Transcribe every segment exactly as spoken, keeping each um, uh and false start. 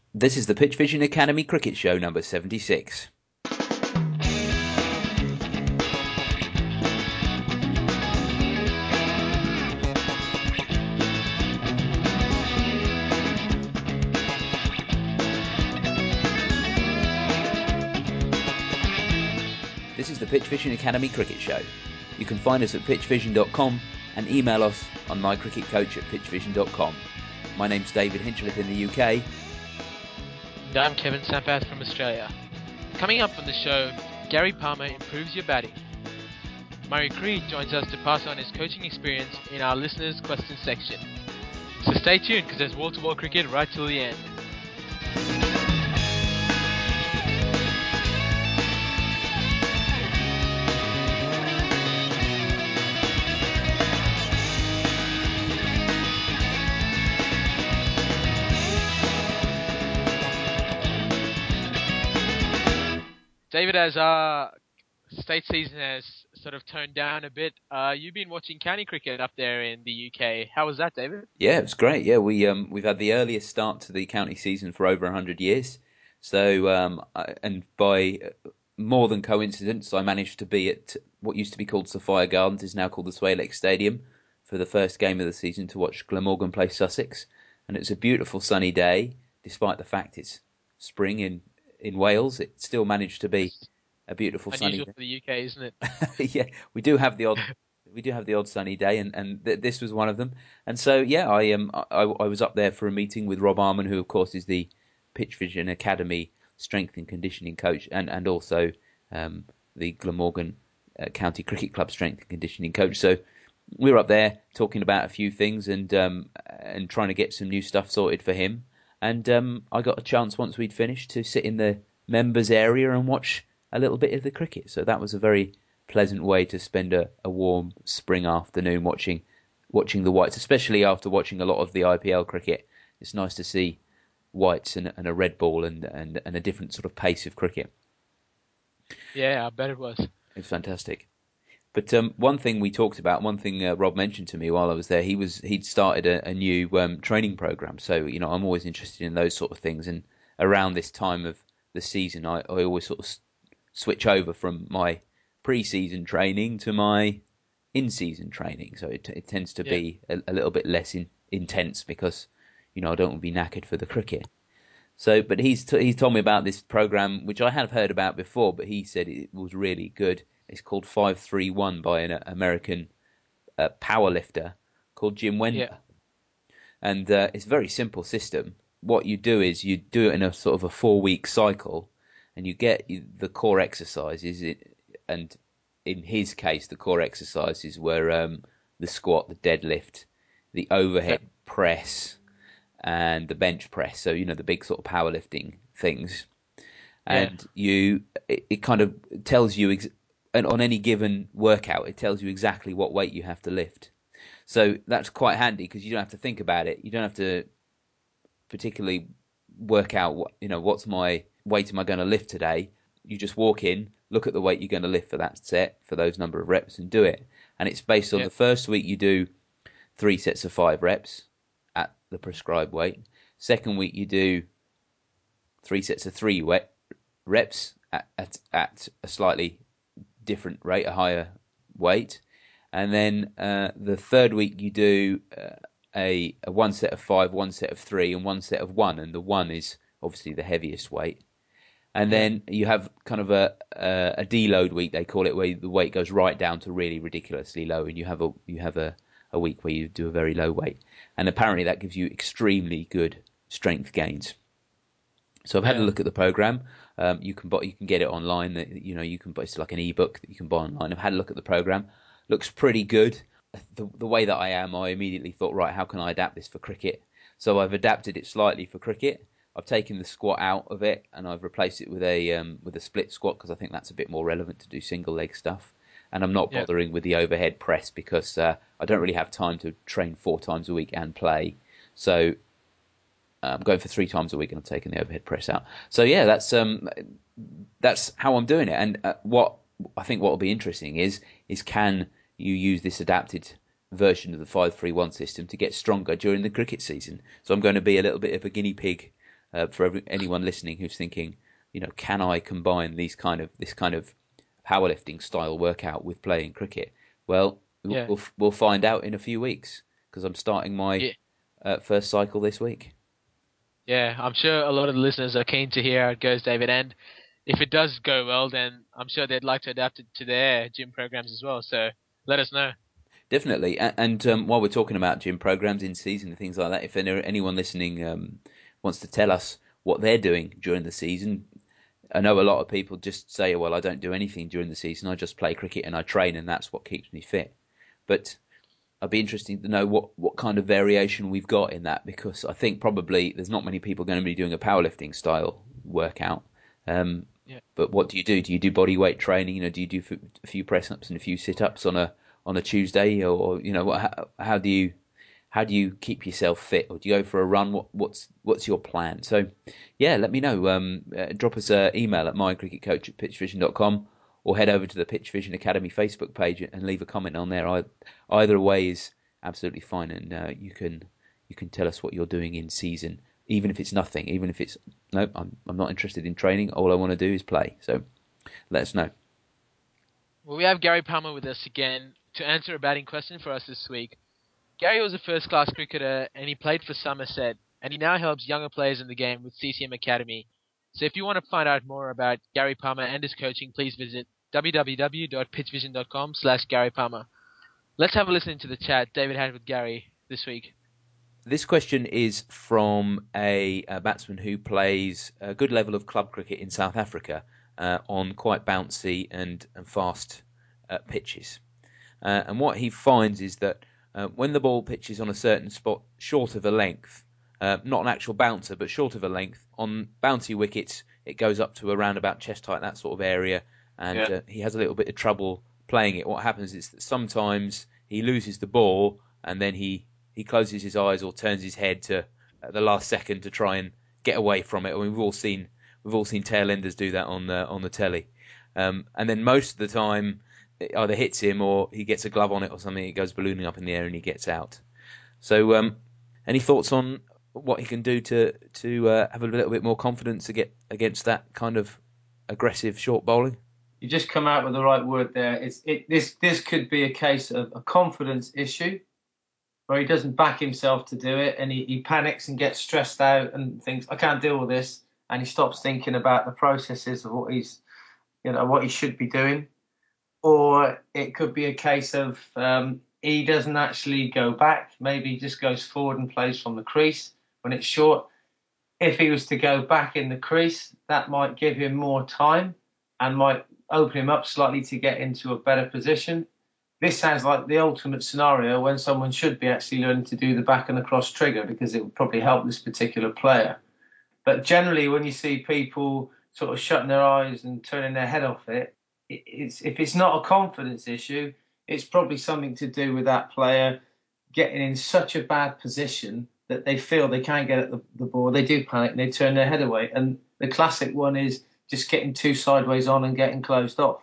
This is the Pitch Vision Academy Cricket Show number seventy-six. This is the Pitch Vision Academy Cricket Show. You can find us at pitch vision dot com and email us on mycricketcoach at pitch vision dot com. My name's David Hinchliffe in the U K. And I'm Kevin Sampath from Australia. Coming up on the show, Gary Palmer improves your batting. Murray Creed joins us to pass on his coaching experience in our listeners' questions section. So stay tuned because there's wall-to-wall cricket right till the end. David, as our state season has sort of toned down a bit, uh, you've been watching county cricket up there in the U K. How was that, David? Yeah, it was great. Yeah, we um we've had the earliest start to the county season for over a hundred years. So um I- and by more than coincidence, I managed to be at what used to be called Sophia Gardens, is now called the Swalex Stadium, for the first game of the season to watch Glamorgan play Sussex, and it's a beautiful sunny day, despite the fact it's spring in in Wales. It still managed to be That's a beautiful sunny unusual day. for the U K, isn't it? Yeah, we do have the odd we do have the odd sunny day, and and th- this was one of them. And so yeah, I um I, I was up there for a meeting with Rob Arman, who of course is the Pitch Vision Academy strength and conditioning coach, and and also um the Glamorgan uh, County Cricket Club strength and conditioning coach. So we were up there talking about a few things, and um and trying to get some new stuff sorted for him. And um I got a chance once we'd finished to sit in the members area and watch a little bit of the cricket. So that was a very pleasant way to spend a, a warm spring afternoon watching watching the whites, especially after watching a lot of the I P L cricket. It's nice to see whites and, and a red ball and, and, and a different sort of pace of cricket. Yeah, I bet it was. It's fantastic. But um, one thing we talked about, one thing uh, Rob mentioned to me while I was there, he was he'd started a, a new um, training program. So you know, I'm always interested in those sort of things. And around this time of the season, I, I always sort of s- switch over from my pre-season training to my in-season training. So it, it tends to Yeah. be a, a little bit less in, intense because you know I don't want to be knackered for the cricket. So, but he's t- he's told me about this program which I have heard about before, but he said it was really good. It's called five three one by an American uh, power lifter called Jim Yeah. Wender, and uh, it's a very simple system. What you do is you do it in a sort of a four week cycle, and you get the core exercises. It, and in his case, the core exercises were um, the squat, the deadlift, the Yeah. overhead press, and the bench press. So you know the big sort of powerlifting things, Yeah. and you it, it kind of tells you ex- and on any given workout, it tells you exactly what weight you have to lift. So that's quite handy because you don't have to think about it. You don't have to particularly work out what you know what's my weight am I going to lift today. You just walk in, look at the weight you're going to lift for that set for those number of reps, and do it. And it's based on Yeah. the first week you do three sets of five reps at the prescribed weight. Second week you do three sets of three wet reps at, at, at a slightly different rate, a higher weight. And then uh, the third week you do uh, a, a one set of five, one set of three, and one set of one. And the one is obviously the heaviest weight. And Yeah. then you have kind of a, a a deload week, they call it, where the weight goes right down to really ridiculously low, and you have a you have a, a week where you do a very low weight, and apparently that gives you extremely good strength gains. So I've had a Yeah. look at the program. Um, you can buy, you can get it online. You know, you can buy it's like an ebook that you can buy online. I've had a look at the program. Looks pretty good. The, the way that I am, I immediately thought, right, how can I adapt this for cricket? So I've adapted it slightly for cricket. I've taken the squat out of it and I've replaced it with a um, with a split squat because I think that's a bit more relevant to do single leg stuff. And I'm not Yeah. bothering with the overhead press because uh, I don't really have time to train four times a week and play. So I'm going for three times a week, and I'm taking the overhead press out. So yeah, that's um, that's how I'm doing it. And uh, what I think what will be interesting is is can you use this adapted version of the five three one system to get stronger during the cricket season? So I'm going to be a little bit of a guinea pig uh, for every, anyone listening who's thinking, you know, can I combine these kind of this kind of powerlifting style workout with playing cricket? Well, we'll Yeah, we'll, we'll find out in a few weeks because I'm starting my yeah, uh, first cycle this week. yeah. I'm sure a lot of the listeners are keen to hear how it goes, David. And if it does go well, then I'm sure they'd like to adapt it to their gym programs as well. So let us know. Definitely. And, and um, while we're talking about gym programs in season and things like that, if there, anyone listening um, wants to tell us what they're doing during the season, I know a lot of people just say, well, I don't do anything during the season. I just play cricket and I train, and that's what keeps me fit. But I'd be interested to know what, what kind of variation we've got in that, because I think probably there's not many people going to be doing a powerlifting style workout. Um, Yeah. but what do you do? Do you do body weight training? You know, do you do a few press ups and a few sit ups on a on a Tuesday, or, or you know, how, how do you how do you keep yourself fit, or do you go for a run? What what's what's your plan? So, yeah, let me know. Um, uh, drop us an email at mycricketcoach at pitchvision dot com, or head over to the Pitch Vision Academy Facebook page and leave a comment on there. I, either way is absolutely fine, and uh, you can you can tell us what you're doing in season, even if it's nothing, even if it's no, I'm I'm not interested in training. All I want to do is play. So let us know. Well, we have Gary Palmer with us again to answer a batting question for us this week. Gary was a first-class cricketer, and he played for Somerset, and he now helps younger players in the game with C C M Academy. So if you want to find out more about Gary Palmer and his coaching, please visit w w w dot pitch vision dot com slash Gary Palmer. Let's have a listen to the chat David had with Gary this week. This question is from a, a batsman who plays a good level of club cricket in South Africa uh, on quite bouncy and, and fast uh, pitches. Uh, and what he finds is that uh, when the ball pitches on a certain spot short of a length, uh, not an actual bouncer, but short of a length, on bouncy wickets, it goes up to around about chest height, that sort of area, and Yeah. uh, he has a little bit of trouble playing it. What happens is that sometimes he loses the ball, and then he, he closes his eyes or turns his head to at the last second to try and get away from it. I mean, we've all seen we've all seen tail enders do that on the on the telly, um, and then most of the time it either hits him or he gets a glove on it or something. It goes ballooning up in the air and he gets out. So, um, any thoughts on what he can do to to uh, have a little bit more confidence to get against that kind of aggressive short bowling? You just come out with the right word there. It's it. This this could be a case of a confidence issue where he doesn't back himself to do it, and he, he panics and gets stressed out and thinks, I can't deal with this, and he stops thinking about the processes of what he's, you know, what he should be doing. Or it could be a case of um, he doesn't actually go back. Maybe he just goes forward and plays from the crease when it's short. If he was to go back in the crease, that might give him more time and might open him up slightly to get into a better position. This sounds like the ultimate scenario when someone should be actually learning to do the back and the cross trigger, because it would probably help this particular player. But generally, when you see people sort of shutting their eyes and turning their head off it, it's, if it's not a confidence issue, it's probably something to do with that player getting in such a bad position that they feel they can't get at the, the ball. They do panic and they turn their head away. And the classic one is just getting too sideways on and getting closed off.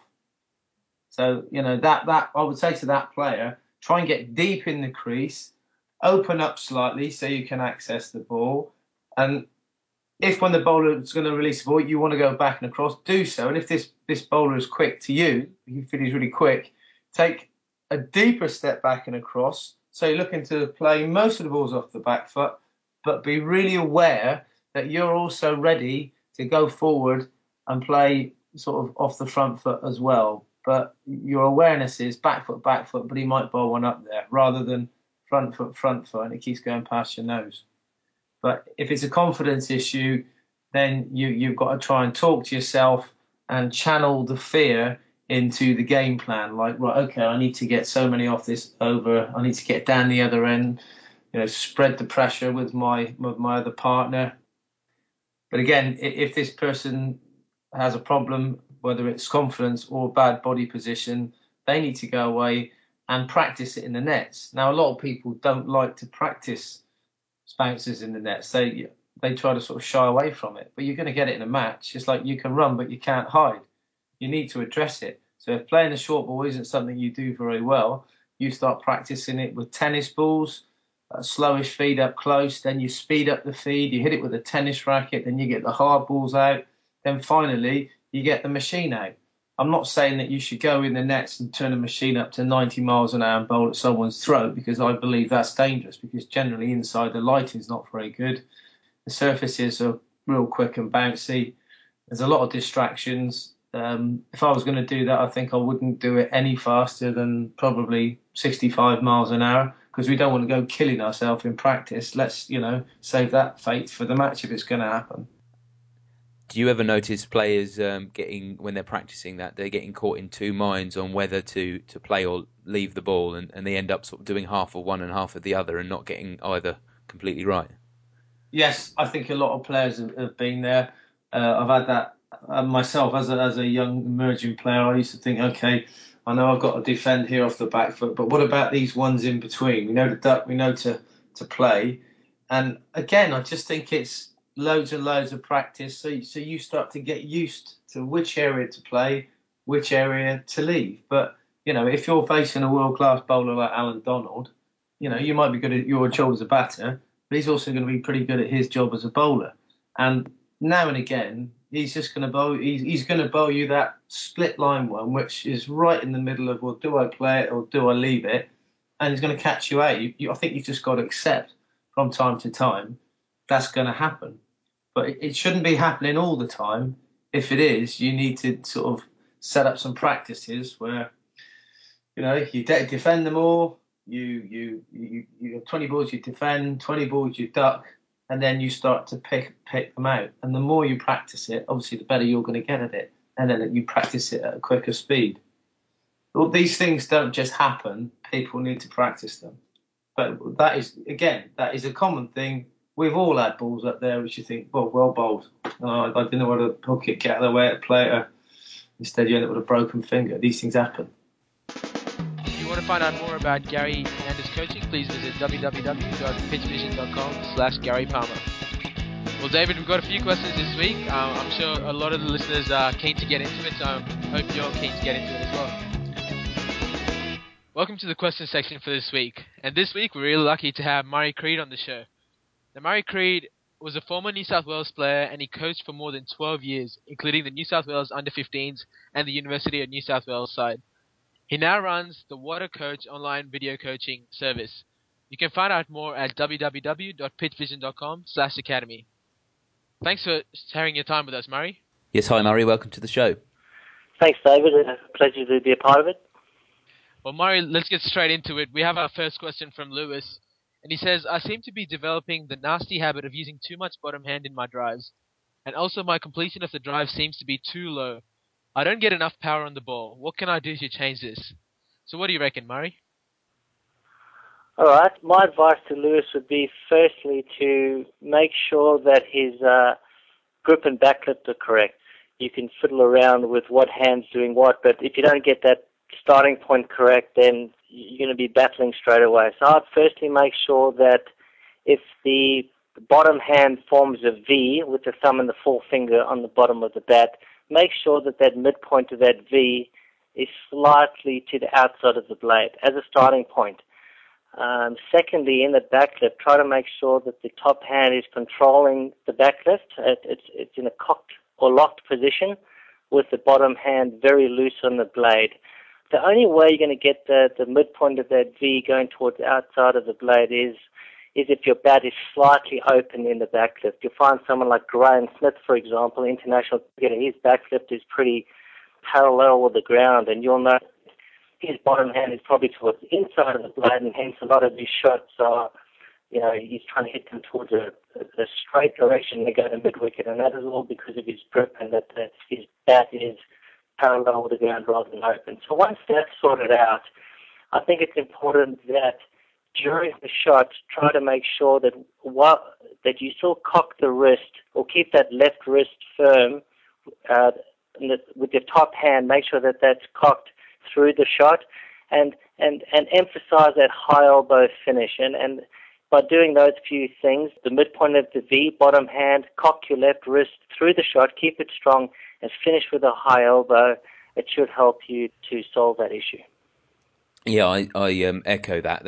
So, you know, that that I would say to that player, try and get deep in the crease, open up slightly so you can access the ball. And if when the bowler is going to release the ball, you want to go back and across, do so. And if this, this bowler is quick to you, you feel he's really quick, take a deeper step back and across. So you're looking to play most of the balls off the back foot, but be really aware that you're also ready to go forward and play sort of off the front foot as well. But your awareness is back foot, back foot, but he might bowl one up there rather than front foot, front foot, and it keeps going past your nose. But if it's a confidence issue, then you, you've got to try and talk to yourself and channel the fear into the game plan. Like, right, okay, I need to get so many off this over. I need to get down the other end, you know, spread the pressure with my with my other partner. But again, if this person has a problem, whether it's confidence or bad body position, they need to go away and practice it in the nets. Now, a lot of people don't like to practice bounces in the nets. They they try to sort of shy away from it, but you're going to get it in a match. It's like you can run, but you can't hide. You need to address it. So if playing the short ball isn't something you do very well, you start practicing it with tennis balls, a slowish feed up close, then you speed up the feed, you hit it with a tennis racket, then you get the hard balls out, then finally you get the machine out. I'm not saying that you should go in the nets and turn a machine up to ninety miles an hour and bowl at someone's throat, because I believe that's dangerous, because generally inside the lighting's not very good. The surfaces are real quick and bouncy. There's a lot of distractions. Um, if I was going to do that, I think I wouldn't do it any faster than probably sixty-five miles an hour, because we don't want to go killing ourselves in practice. Let's, you know, save that fate for the match if it's going to happen. Do you ever notice players um, getting, when they're practicing that, they're getting caught in two minds on whether to, to play or leave the ball, and, and they end up sort of doing half of one and half of the other and not getting either completely right? Yes, I think a lot of players have, have been there. Uh, I've had that uh, myself as a, as a young emerging player. I used to think, okay, I know I've got to defend here off the back foot, but what about these ones in between? We know to duck, we know to, to play. And again, I just think it's loads and loads of practice. So, so you start to get used to which area to play, which area to leave. But, you know, if you're facing a world-class bowler like Alan Donald, you know, you might be good at your job as a batter, but he's also going to be pretty good at his job as a bowler. And now and again, he's just going to bowl. He's, he's going to bowl you that split line one, which is right in the middle of, well, do I play it or do I leave it? And he's going to catch you out. You, you, I think you've just got to accept from time to time that's going to happen. But it, it shouldn't be happening all the time. If it is, you need to sort of set up some practices where, you know, you de- defend them all. You you you you have twenty balls you defend, twenty balls you duck, and then you start to pick pick them out. And the more you practice it, obviously, the better you're going to get at it. And then you practice it at a quicker speed. Well, these things don't just happen. People need to practice them. But that is, again, that is a common thing. We've all had balls up there which you think, well, well bowled. Oh, I didn't know how to hook it, get out of the way to play it. Instead, you end up with a broken finger. These things happen. If you want to find out more about Gary and his coaching, please visit w w w dot pitch vision dot com slash Gary Palmer. Well, David, we've got a few questions this week. Um, I'm sure a lot of the listeners are keen to get into it, so I hope you're keen to get into it as well. Welcome to the question section for this week. And this week, we're really lucky to have Murray Creed on the show. Now, Murray Creed was a former New South Wales player, and he coached for more than twelve years, including the New South Wales under fifteens and the University of New South Wales side. He now runs the Water Coach online video coaching service. You can find out more at w w w dot pitch vision dot com slash academy. Thanks for sharing your time with us, Murray. Yes, hi Murray, welcome to the show. Thanks, David. A pleasure to be a part of it. Well, Murray, let's get straight into it. We have our first question from Lewis, and he says, I seem to be developing the nasty habit of using too much bottom hand in my drives, and also my completion of the drive seems to be too low. I don't get enough power on the ball. What can I do to change this? So what do you reckon, Murray? All right. My advice to Lewis would be, firstly, to make sure that his uh, grip and backlift are correct. You can fiddle around with what hand's doing what, but if you don't get that starting point correct, then you're going to be battling straight away. So I'd firstly make sure that if the bottom hand forms a V with the thumb and the forefinger on the bottom of the bat, make sure that that midpoint of that V is slightly to the outside of the blade as a starting point. Um, secondly, in the backlift, try to make sure that the top hand is controlling the backlift. It, it's, it's in a cocked or locked position with the bottom hand very loose on the blade. The only way you're going to get the, the midpoint of that V going towards the outside of the blade is is if your bat is slightly open in the backlift. You'll find someone like Graham Smith, for example, international cricketer, his backlift is pretty parallel with the ground, and you'll know his bottom hand is probably towards the inside of the blade, and hence a lot of his shots are, you know, he's trying to hit them towards a, a straight direction. They go to mid-wicket, and that is all because of his grip and that the, his bat is parallel with the ground rather than open. So once that's sorted out, I think it's important that during the shot, try to make sure that while, that you still cock the wrist or keep that left wrist firm uh, the, with your top hand. Make sure that that's cocked through the shot, and and and emphasize that high elbow finish. And and by doing those few things, the midpoint of the V, bottom hand, cock your left wrist through the shot, keep it strong, and finish with a high elbow. It should help you to solve that issue. Yeah, I, I um, echo that. That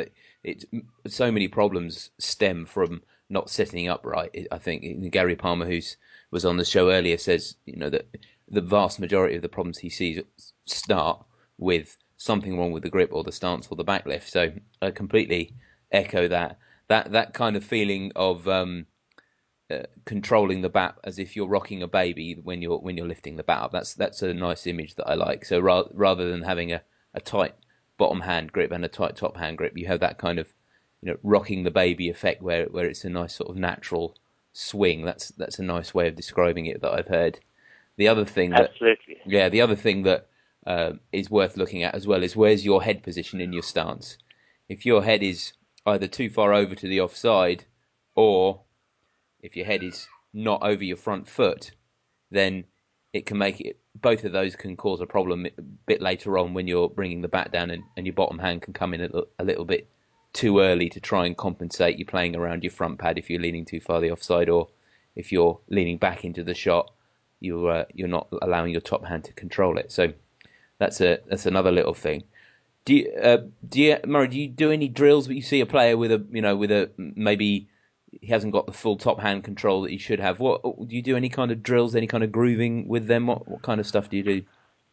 it's so many problems stem from not setting up right. I think Gary Palmer, who was on the show earlier, says you know that the vast majority of the problems he sees start with something wrong with the grip or the stance or the backlift. So I completely echo that. That that kind of feeling of um, uh, controlling the bat as if you're rocking a baby when you're when you're lifting the bat up. That's that's a nice image that I like. So ra- rather than having a, a tight bottom hand grip and a tight top hand grip, you have that kind of you know rocking the baby effect where where it's a nice sort of natural swing. That's that's a nice way of describing it that I've heard. The other thing that Absolutely. yeah, the other thing that uh, is worth looking at as well is where's your head position in your stance. If your head is either too far over to the offside, or if your head is not over your front foot, then it can make it. Both of those can cause a problem a bit later on when you're bringing the bat down, and, and your bottom hand can come in a, a little bit too early to try and compensate. You're playing around your front pad if you're leaning too far the offside, or if you're leaning back into the shot, you're uh, you're not allowing your top hand to control it. So that's a that's another little thing. Do you, uh, do you, Murray? Do you do any drills? But you see a player with a, you know, with a maybe he hasn't got the full top hand control that he should have. What do you do? Any kind of drills? Any kind of grooving with them? What what kind of stuff do you do?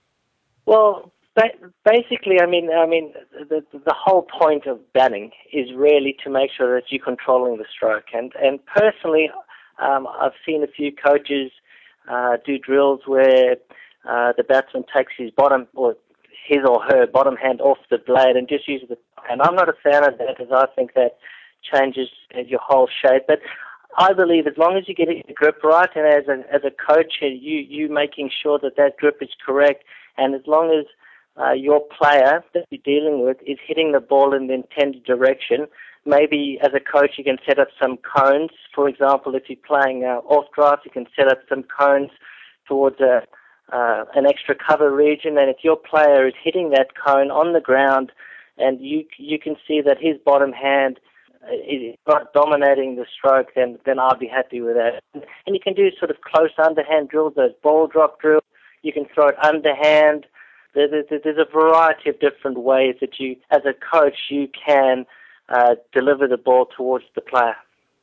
Well, ba- basically, I mean, I mean, the the whole point of batting is really to make sure that you're controlling the stroke. And and personally, um, I've seen a few coaches uh, do drills where uh, the batsman takes his bottom or his or her bottom hand off the blade and just uses the. And I'm not a fan of that, as I think that changes your whole shape. But I believe as long as you get the grip right, and as a as a coach, you you making sure that that grip is correct, and as long as uh, your player that you're dealing with is hitting the ball in the intended direction, maybe as a coach you can set up some cones. For example, if you're playing uh, off draft, you can set up some cones towards a uh, an extra cover region, and if your player is hitting that cone on the ground, and you you can see that his bottom hand is not dominating the stroke, then then I'll be happy with that. And you can do sort of close underhand drills, those ball drop drills. You can throw it underhand. There's, there's, there's a variety of different ways that you, as a coach, you can uh, deliver the ball towards the player.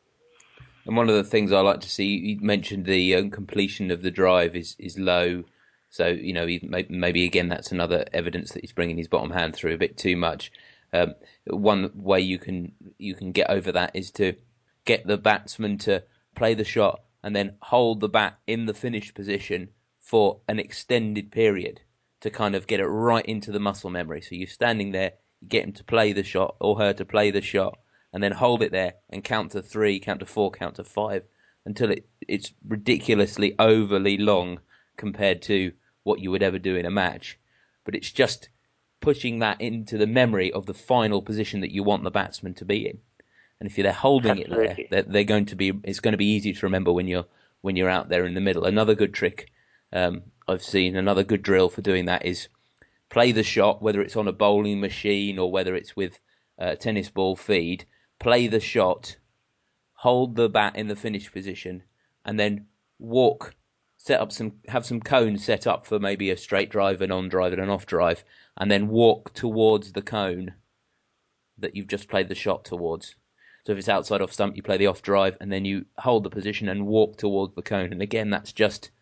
And one of the things I like to see, you mentioned the um, completion of the drive is, is low. So, you know, maybe again, that's another evidence that he's bringing his bottom hand through a bit too much. Um, one way you can you can get over that is to get the batsman to play the shot and then hold the bat in the finished position for an extended period to kind of get it right into the muscle memory. So you're standing there, you get him to play the shot or her to play the shot, and then hold it there and count to three, count to four, count to five until it, it's ridiculously overly long compared to what you would ever do in a match. But it's just pushing that into the memory of the final position that you want the batsman to be in. And if you're holding Absolutely. it there, they're, they're going to be. It's going to be easy to remember when you're when you're out there in the middle. Another good trick um, I've seen, another good drill for doing that is play the shot, whether it's on a bowling machine or whether it's with a tennis ball feed. Play the shot, hold the bat in the finished position, and then walk. Set up some, have some cones set up for maybe a straight drive, an on drive, and an off drive, and then walk towards the cone that you've just played the shot towards. So if it's outside off stump, you play the off drive, and then you hold the position and walk towards the cone. And again, that's just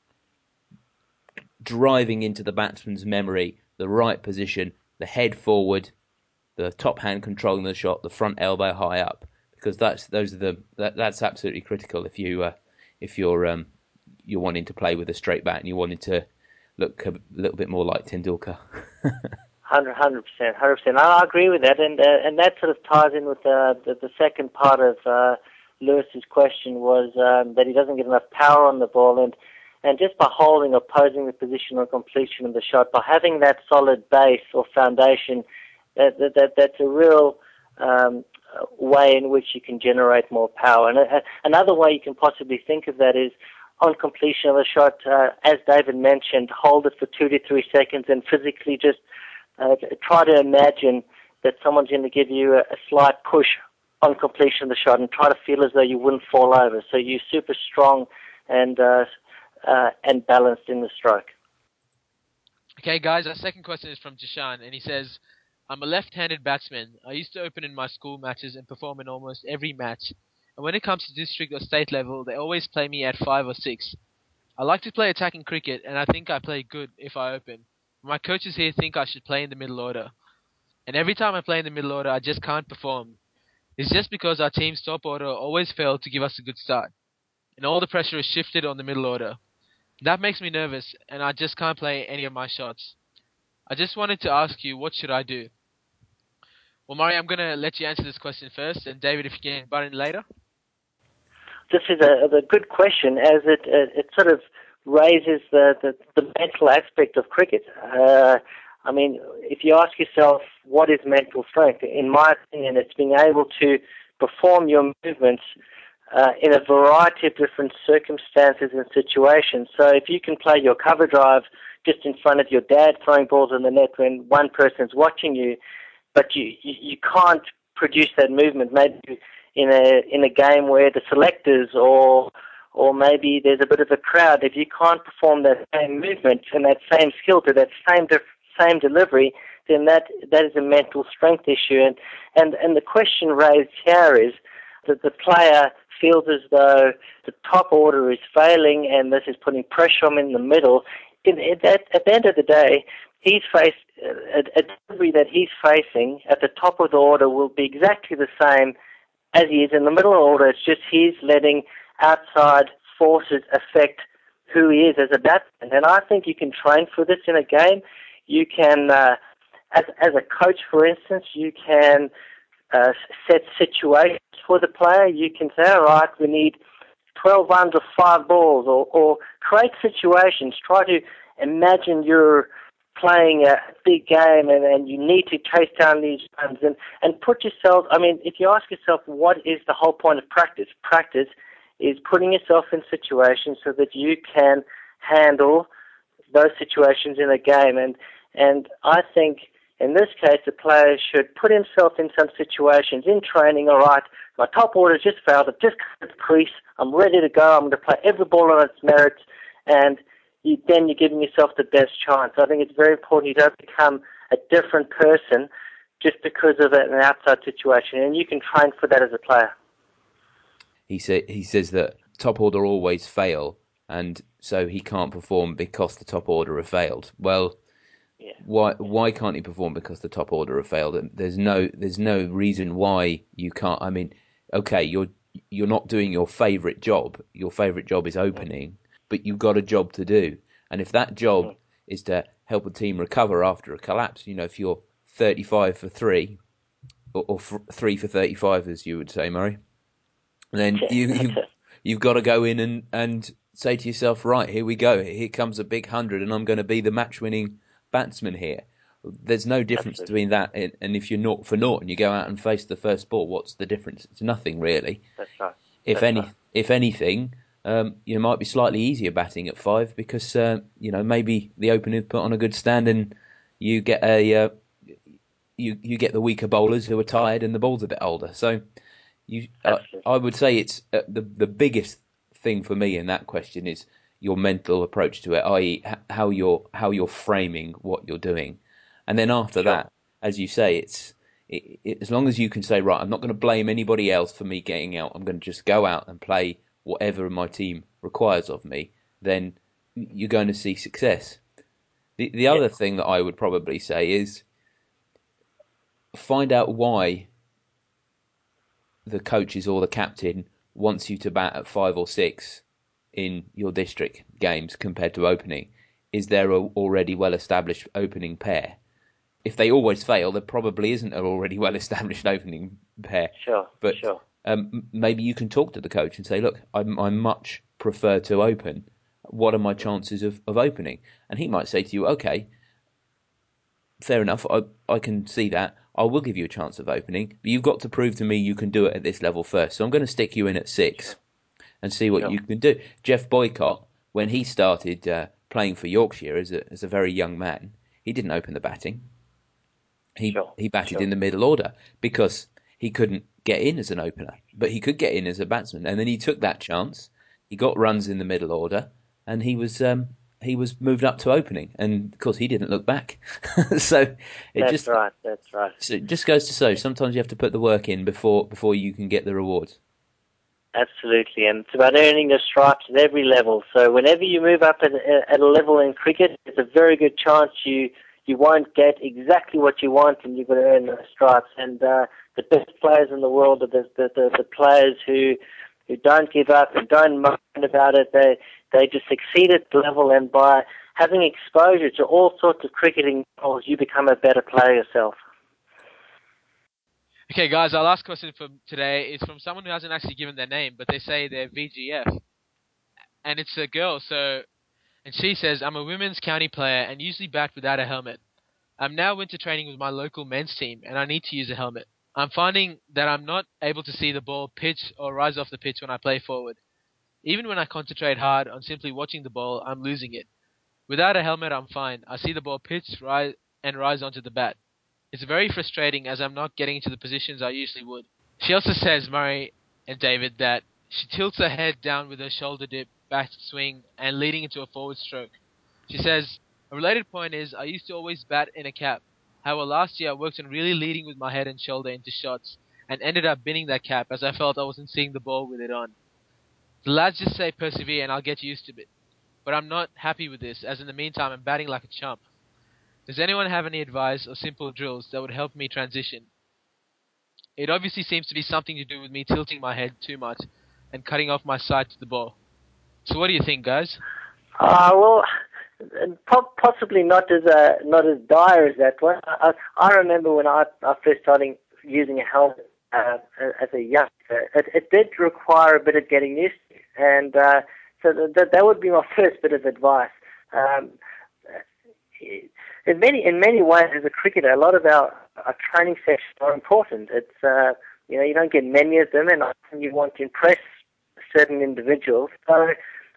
driving into the batsman's memory the right position, the head forward, the top hand controlling the shot, the front elbow high up, because that's those are the that, that's absolutely critical if you uh, if you're um, you're wanting to play with a straight bat and you wanted to look a little bit more like Tendulkar. Hundred, hundred percent, hundred percent. I agree with that, and uh, and that sort of ties in with uh, the the second part of uh, Lewis's question was um, that he doesn't get enough power on the ball, and and just by holding or posing the position or completion of the shot, by having that solid base or foundation, that that, that that's a real um, way in which you can generate more power. And uh, another way you can possibly think of that is, on completion of a shot, uh, as David mentioned, hold it for two to three seconds and physically just uh, try to imagine that someone's going to give you a, a slight push on completion of the shot, and try to feel as though you wouldn't fall over. So you're super strong and uh, uh, and balanced in the stroke. Okay, guys, our second question is from Jishan, and he says, I'm a left-handed batsman. I used to open in my school matches and perform in almost every match. And when it comes to district or state level, they always play me at five or six. I like to play attacking cricket, and I think I play good if I open. My coaches here think I should play in the middle order. And every time I play in the middle order, I just can't perform. It's just because our team's top order always failed to give us a good start. And all the pressure is shifted on the middle order. That makes me nervous, and I just can't play any of my shots. I just wanted to ask you, what should I do? Well, Murray, I'm going to let you answer this question first, and David, if you can butt in later. This is a, a good question, as it, it, it sort of raises the, the, the mental aspect of cricket. Uh, I mean, if you ask yourself, what is mental strength? In my opinion, it's being able to perform your movements uh, in a variety of different circumstances and situations. So if you can play your cover drive just in front of your dad throwing balls in the net when one person's watching you, but you, you, you can't produce that movement maybe in a in a game where the selectors or or maybe there's a bit of a crowd. If you can't perform that same movement and that same skill to that same dif- same delivery, then that that is a mental strength issue. And and, and the question raised here is that the player feels as though the top order is failing and this is putting pressure on him in the middle. In, in that, at the end of the day, he's faced a, a delivery that he's facing at the top of the order will be exactly the same as he is in the middle order. It's just he's letting outside forces affect who he is as a batsman. And I think you can train for this in a game. You can, uh, as, as a coach, for instance, you can uh, set situations for the player. You can say, all right, we need twelve runs or five balls, or, or create situations. Try to imagine you're playing a big game and, and you need to chase down these runs and, and put yourself, I mean, if you ask yourself what is the whole point of practice, practice is putting yourself in situations so that you can handle those situations in a game. And, and I think in this case, the player should put himself in some situations in training. All right, my top order just failed. I've just cut the crease. I'm ready to go. I'm going to play every ball on its merits. And you, then you're giving yourself the best chance. I think it's very important you don't become a different person just because of an outside situation. And you can train for that as a player. He say, he says that top order always fail, and so he can't perform because the top order have failed. Well, yeah. why why can't he perform because the top order have failed? There's no there's no reason why you can't. I mean, okay, you're you're not doing your favourite job. Your favourite job is opening, but you've got a job to do. And if that job mm-hmm. is to help a team recover after a collapse, you know, if you're thirty-five for three, or, or f- three for thirty-five, as you would say, Murray, then you, you, you've got to go in and, and say to yourself, right, here we go. Here comes a big hundred, and I'm going to be the match-winning batsman here. There's no difference Absolutely. between that and, and if you're naught for naught and you go out and face the first ball. What's the difference? It's nothing, really. That's right. If That's any, right. if anything, um, you might be slightly easier batting at five because uh, you know maybe the opener put on a good stand and you get a uh, you you get the weaker bowlers who are tired and the ball's a bit older. So you, uh, I would say it's uh, the the biggest thing for me in that question is your mental approach to it, that is, how you're how you're framing what you're doing, and then after sure. that, as you say, it's it, it, as long as you can say, right, I'm not going to blame anybody else for me getting out. I'm going to just go out and play whatever my team requires of me. Then you're going to see success. The the yeah. other thing that I would probably say is find out why the coaches or the captain wants you to bat at five or six in your district games compared to opening. Is there a already well-established opening pair? If they always fail, there probably isn't an already well-established opening pair. Sure, but sure. Um, maybe you can talk to the coach and say, look, I, I much prefer to open. What are my chances of, of opening? And he might say to you, okay, fair enough, I, I can see that. I will give you a chance of opening, but you've got to prove to me you can do it at this level first. So I'm going to stick you in at six sure. and see what sure. you can do. Jeff Boycott, when he started uh, playing for Yorkshire as a, as a very young man, he didn't open the batting. He sure. he batted sure. in the middle order because he couldn't get in as an opener, but he could get in as a batsman. And then he took that chance. He got runs in the middle order, and he was um, he was moved up to opening, and of course he didn't look back. so it That's just right. That's right. so it just goes to show sometimes you have to put the work in before before you can get the rewards. Absolutely, and it's about earning the stripes at every level. So whenever you move up at, at a level in cricket, there's a very good chance you you won't get exactly what you want, and you've got to earn those stripes. And uh, the best players in the world are the the, the, the players who who don't give up and don't mind about it. They they just succeed at the level, and by having exposure to all sorts of cricketing roles, you become a better player yourself. Okay, guys, our last question for today is from someone who hasn't actually given their name, but they say they're V G F. And it's a girl, so... And she says, I'm a women's county player and usually bat without a helmet. I'm now winter training with my local men's team, and I need to use a helmet. I'm finding that I'm not able to see the ball pitch or rise off the pitch when I play forward. Even when I concentrate hard on simply watching the ball, I'm losing it. Without a helmet, I'm fine. I see the ball pitch rise and rise onto the bat. It's very frustrating as I'm not getting into the positions I usually would. She also says, Murray and David, that she tilts her head down with her shoulder dip, back swing, and leading into a forward stroke. She says, a related point is, I used to always bat in a cap. However, last year I worked on really leading with my head and shoulder into shots, and ended up binning that cap as I felt I wasn't seeing the ball with it on. The lads just say persevere and I'll get used to it. But I'm not happy with this, as in the meantime I'm batting like a chump. Does anyone have any advice or simple drills that would help me transition? It obviously seems to be something to do with me tilting my head too much and cutting off my sight to the ball. So what do you think, guys? Uh, well, po- possibly not as uh, not as dire as that one. I, I remember when I, I first started using a helmet uh, as a youngster, it, it did require a bit of getting used to, and uh, so that that would be my first bit of advice. Um, in many in many ways, as a cricketer, a lot of our, our training sessions are important. It's uh, you know you don't get many of them, and often you want to impress certain individuals. So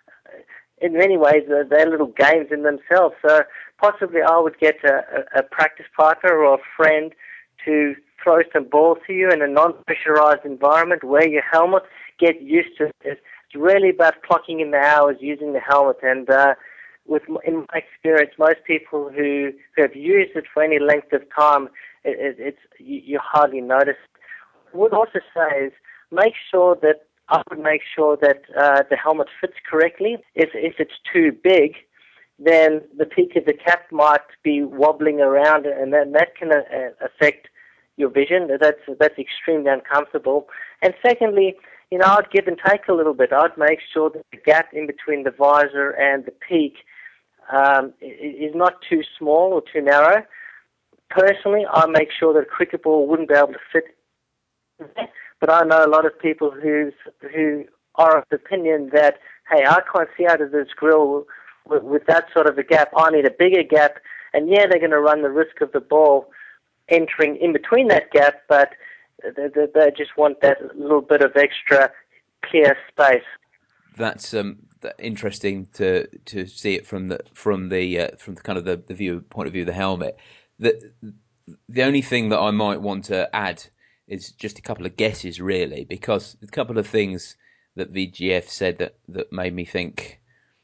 in many ways, uh, they're little games in themselves. So possibly I would get a, a, a practice partner or a friend to throw some balls to you in a non-pressurized environment, wear your helmet, get used to it. It's really about clocking in the hours using the helmet. And uh, with in my experience, most people who, who have used it for any length of time, it, it, it's you, you hardly notice. I would also say is make sure that I would make sure that uh, the helmet fits correctly. If if it's too big, then the peak of the cap might be wobbling around, and then that can uh, affect your vision. That's that's extremely uncomfortable. And secondly, you know, I'd give and take a little bit. I'd make sure that the gap in between the visor and the peak um, is not too small or too narrow. Personally, I make sure that a cricket ball wouldn't be able to fit there. But I know a lot of people who who are of the opinion that, hey, I can't see out of this grill with, with that sort of a gap. I need a bigger gap. And yeah, they're going to run the risk of the ball entering in between that gap, but they, they, they just want that little bit of extra clear space. That's um, interesting to to see it from the from the uh, from the kind of the, the view point of view of the helmet. The the only thing that I might want to add is just a couple of guesses, really, because a couple of things that V G F said that, that made me think,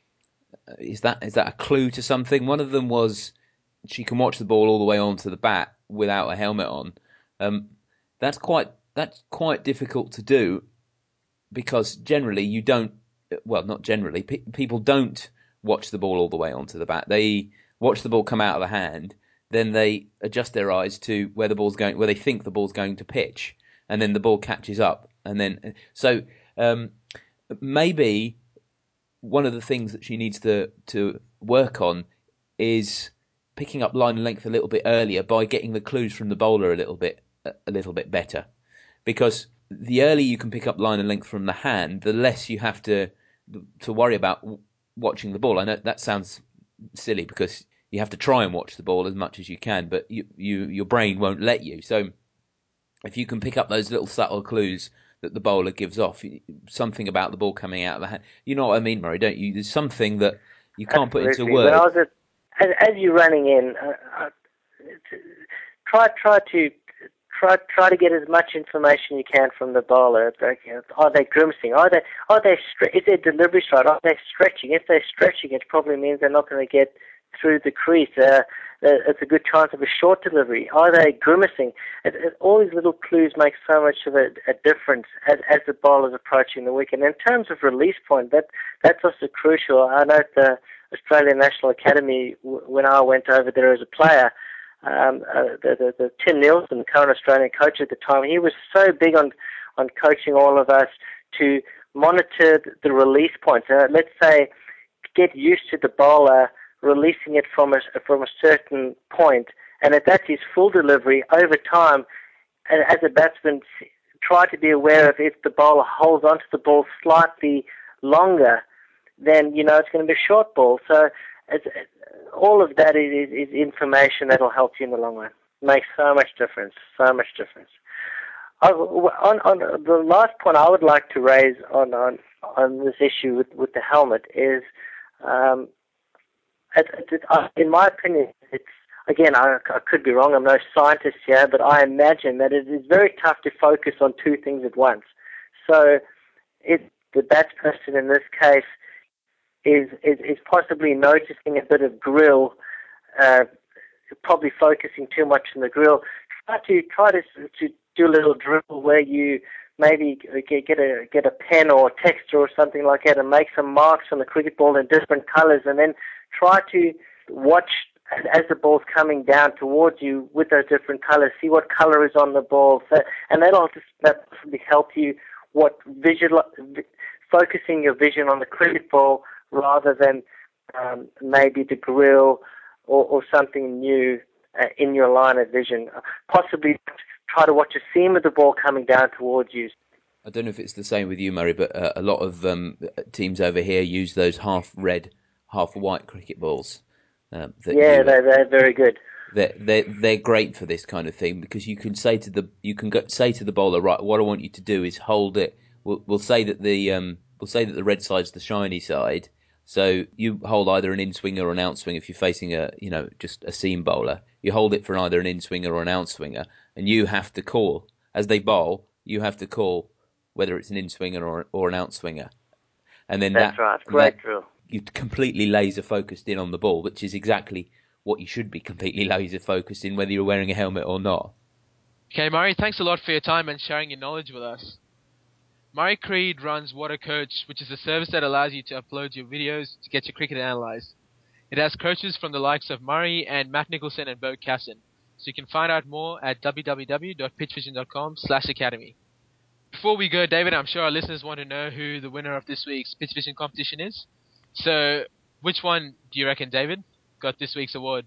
is that is that a clue to something? One of them was she can watch the ball all the way onto the bat without a helmet on. Um, that's quite that's quite difficult to do, because generally you don't. Well, not generally. Pe- people don't watch the ball all the way onto the bat. They watch the ball come out of the hand. Then they adjust their eyes to where the ball's going, where they think the ball's going to pitch, and then the ball catches up. And then, so um, maybe one of the things that she needs to to work on is picking up line and length a little bit earlier by getting the clues from the bowler a little bit a little bit better, because the earlier you can pick up line and length from the hand, the less you have to to worry about watching the ball. I know that sounds silly because you have to try and watch the ball as much as you can, but you, you your brain won't let you. So if you can pick up those little subtle clues that the bowler gives off, something about the ball coming out of the hand, you know what I mean, Murray, don't you? There's something that you can't Absolutely. put into words. When I was at, as, as you're running in, uh, uh, try try to try try to get as much information you can from the bowler. Like, you know, are they grimacing? Are they are they stre- is their delivery straight? Are they stretching? If they're stretching, it probably means they're not going to get through the crease. Uh, it's a good chance of a short delivery. Are they grimacing? It, it, all these little clues make so much of a, a difference as, as the bowler's approaching the wicket. And in terms of release point, that that's also crucial. I know at the Australian National Academy, w- when I went over there as a player, um, uh, the, the, the Tim Nielsen, the current Australian coach at the time, he was so big on, on coaching all of us to monitor the release points. Uh, let's say get used to the bowler releasing it from a, from a certain point, and if that's his full delivery, over time, as a batsman, try to be aware of if the bowler holds onto the ball slightly longer, then, you know, it's going to be a short ball. So it's, all of that is, is, is information that will help you in the long run. Makes so much difference, so much difference. I, on, on the last point I would like to raise on, on, on this issue with, with the helmet is, um, It, it, uh, in my opinion, it's, again, I, I could be wrong, I'm no scientist here, but I imagine that it is very tough to focus on two things at once. So if the batsperson in this case is, is, is possibly noticing a bit of grill, uh, probably focusing too much on the grill, try to, try to, to do a little drill where you maybe get, get a get a pen or a texture or something like that and make some marks on the cricket ball in different colours, and then try to watch as the ball's coming down towards you with those different colours, see what colour is on the ball, so, and that'll just that possibly help you what visual, focusing your vision on the cricket ball rather than um, maybe the grill or, or something new uh, in your line of vision. Possibly try to watch a seam of the ball coming down towards you. I don't know if it's the same with you, Murray, but uh, a lot of um, teams over here use those half red, half white cricket balls. Um, that yeah, you, they're, they're very good. They're, they're they're great for this kind of thing because you can say to the you can go, say to the bowler, right, what I want you to do is hold it. We'll, we'll say that the um, we'll say that the red side's the shiny side. So you hold either an in swinger or an out swinger if you're facing a you know just a seam bowler. You hold it for either an in swinger or an out swinger, and you have to call as they bowl. You have to call whether it's an in swinger or or an out swinger, and then that's that, right, great that, drill. You're completely laser focused in on the ball, which is exactly what you should be completely laser focused in, whether you're wearing a helmet or not. Okay, Murray, thanks a lot for your time and sharing your knowledge with us. Murray Creed runs Water Coach, which is a service that allows you to upload your videos to get your cricket analysed. It has coaches from the likes of Murray and Matt Nicholson and Bo Casson, so you can find out more at w w w dot pitch vision dot com slash academy. Before we go, David, I'm sure our listeners want to know who the winner of this week's Pitch Vision competition is. So, which one do you reckon, David, got this week's award?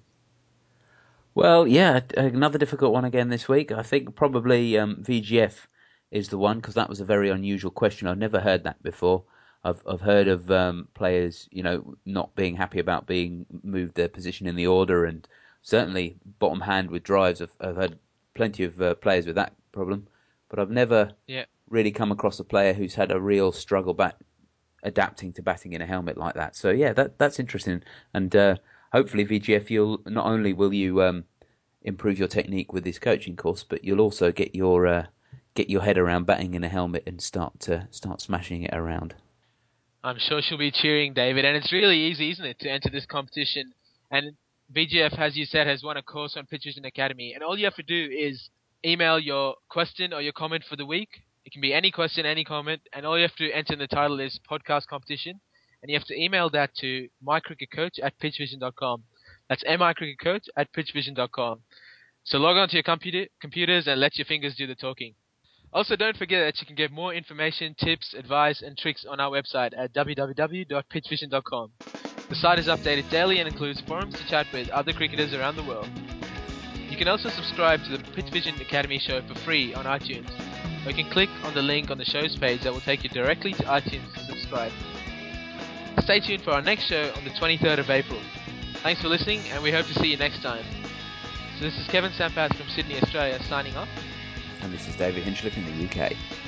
Well, yeah, another difficult one again this week. I think probably um, V G F is the one because that was a very unusual question. I've never heard that before. I've I've heard of um, players, you know, not being happy about being moved their position in the order, and certainly bottom hand with drives. I've, I've had plenty of uh, players with that problem, but I've never yeah. really come across a player who's had a real struggle bat adapting to batting in a helmet like that. So yeah, that that's interesting, and uh, hopefully V G F, you'll not only will you um, improve your technique with this coaching course, but you'll also get your uh, get your head around batting in a helmet and start to start smashing it around. I'm sure she'll be cheering, David, and it's really easy, isn't it, to enter this competition? And V G F, as you said, has won a course on Pitch Vision Academy, and all you have to do is email your question or your comment for the week. It can be any question, any comment, and all you have to enter in the title is podcast competition, and you have to email that to mycricketcoach at pitch vision dot com. That's mycricketcoach at pitch vision dot com. So log on to your computer, computers and let your fingers do the talking. Also, don't forget that you can get more information, tips, advice, and tricks on our website at w w w dot pitch vision dot com. The site is updated daily and includes forums to chat with other cricketers around the world. You can also subscribe to the Pitch Vision Academy show for free on iTunes, or you can click on the link on the show's page that will take you directly to iTunes to subscribe. Stay tuned for our next show on the twenty-third of April. Thanks for listening, and we hope to see you next time. So this is Kevin Sampath from Sydney, Australia, signing off. And this is David Hinchliffe in the U K.